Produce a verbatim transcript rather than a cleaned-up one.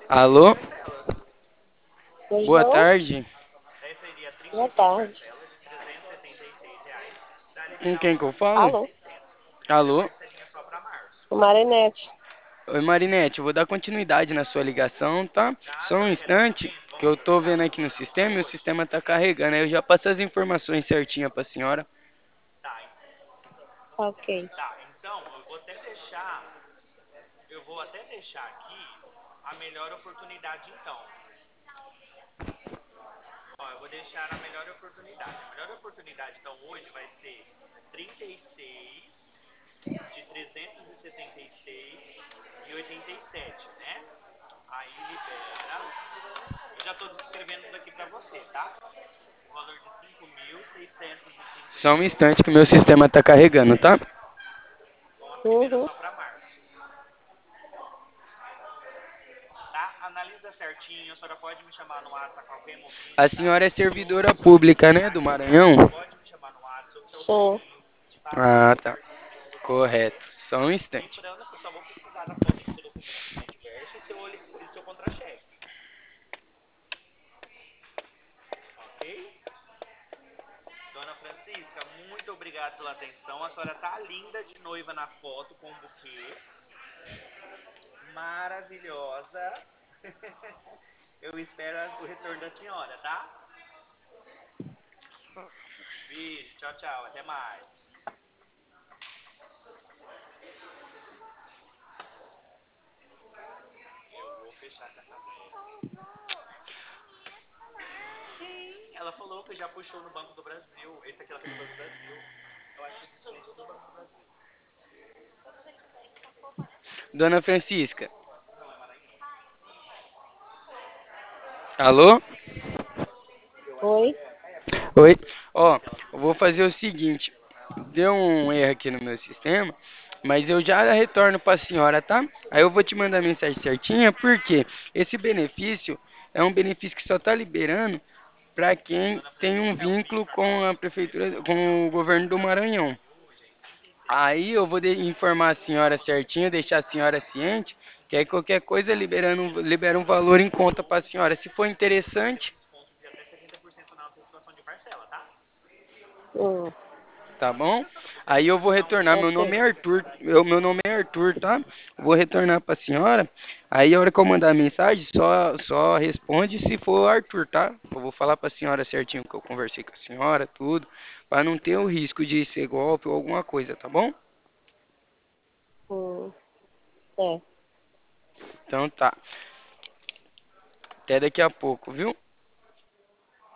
Alô? Pois Boa não? tarde. Boa tarde. Com quem que eu falo? Alô? Alô? O Marinete. Oi, Marinete, eu vou dar continuidade na sua ligação, tá? Só um instante, que eu tô vendo aqui no sistema e o sistema tá carregando. Aí eu já passo as informações certinhas pra senhora. Ok. Só um instante que o meu sistema tá carregando, tá? Uhum. A senhora é servidora pública, né, do Maranhão? Sou. Ah, tá. Correto. Só um instante. Dona Francisca. Alô? Oi? Oi? Ó, eu vou fazer o seguinte. Deu um erro aqui no meu sistema, mas eu já retorno para a senhora, tá? Aí eu vou te mandar a mensagem certinha, porque esse benefício é um benefício que só está liberando para quem tem um vínculo com a prefeitura, com o governo do Maranhão. Aí eu vou de- informar a senhora certinho, deixar a senhora ciente, que aí qualquer coisa liberando, um- libera um valor em conta para a senhora. Se for interessante, Hum. tá bom? Aí eu vou retornar. Meu Ok. nome é Arthur. Eu, meu nome é Arthur, tá? Vou retornar pra senhora. Aí a hora que eu mandar a mensagem, só, só responde se for Arthur, tá? Eu vou falar pra senhora certinho que eu conversei com a senhora, tudo, pra não ter o risco de ser golpe ou alguma coisa, tá bom? Hum. É. Então tá. Até daqui a pouco, viu?